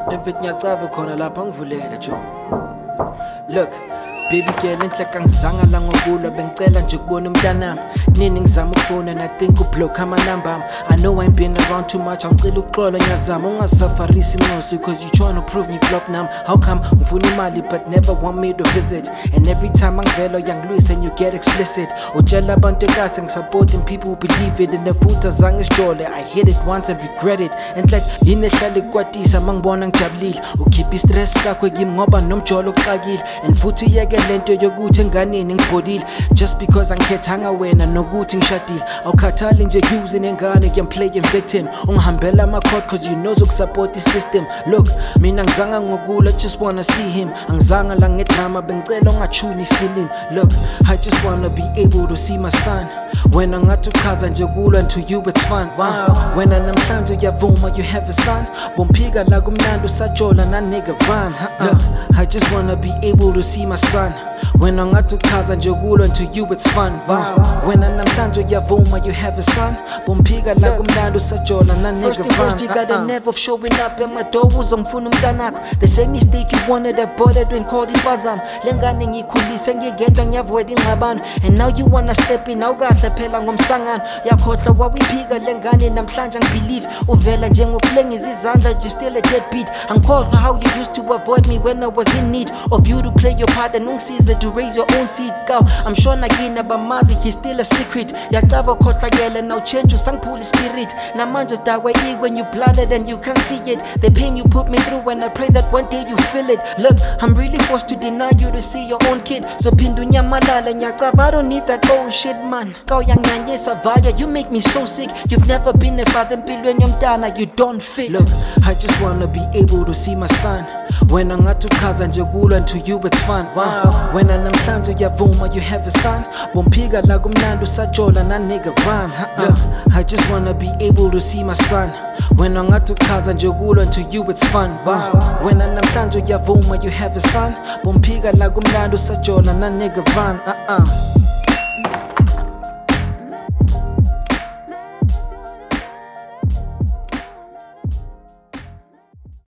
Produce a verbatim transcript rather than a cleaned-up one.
If it nyacave khona lapha ngivulele jo. Look, baby girl inhlaka ngizanga la ngokulwa bengicela nje ukubona umntanami nini ngizama ukufona and I think ublock amanamba ami. I know I ain't been around too much angicela uxolo ngiyazama ungasafarisi inqosi cause you trying to prove me flop nami. How come ngifuna imali but never want me to visit, and every time angivela uyangilwisa and you get explicit utshela abantu ekase ngisupporting people who believe it, and the futhi azange isijole I hit it once and regret it, and like yini ehlala ikwatisa mangibona ngijabulile ukhipha istress sakho kimi ngoba nomjolo oxakile, and futhi yeke lento yokuthi enganeni ngibhodile just because angikhethanga wena nokuthi ngishadile awukhathali nje using engane I'm playing victim ungihambela ama-court cause you know zokusupport i-system. Look mina ngizanga ngokula just wanna see him angizanga la ngedrama bengicela ungachuni feeling. Look I just wanna be able to see my son wena ngathi uchaza nje kulwa and to you it's fun. Wow wena namhlanje uyavuma you have a son bomphika la kumnandi usajola na nigga run. Look I just wanna be able to see my son wena ngathi uchaza nje kulwa and to you it's fun. Wow wena namhlanje uyavuma you have a son bomphika la kumnandi usajola na nigga run. First first you got a nerve of showing up at my door uzongifuna umntanakho the same mistake you wanted that boy that when called impazamo lengane ngikhulise ngigedwa ngiyavoid ingxabano, and now you wanna step in awukahle phela ngomsangano yakhohlwa wawiphika lengane namhlanje ngibelieve uvela njengokuflengiza izandla you still a deadbeat. Angikhohlwa how you used to avoid me when I was in need of you to play your part and ungisize to raise your own seed. Kaw I'm sure nakina bamazi he's still a secret yacava khohlakele now change usangiphula spirit namanje dakwe when you blinded and you can't see it, the pain you put me through and I pray that one day you feel it. Look I'm really forced to deny you to see your own kid so phinda unyamalala nyacava I don't need that old shit man. Kaw yanganyanyisa vaya you make me so sick, you've never been a father empilweni yomntana you don't fit. Look I just wanna be able to see my son wena ngathi uchaza nje kulwa and to you it's fun. Wow wena namhlanje uyavuma you have a son bomphika la kumnandi usajola na nigga run. Look I just wanna be able to see my son wena ngathi uchaza nje kulwa and to you it's fun. Wow wena namhlanje uyavuma you have a son bomphika la kumnandi usajola na nigga run. uh-uh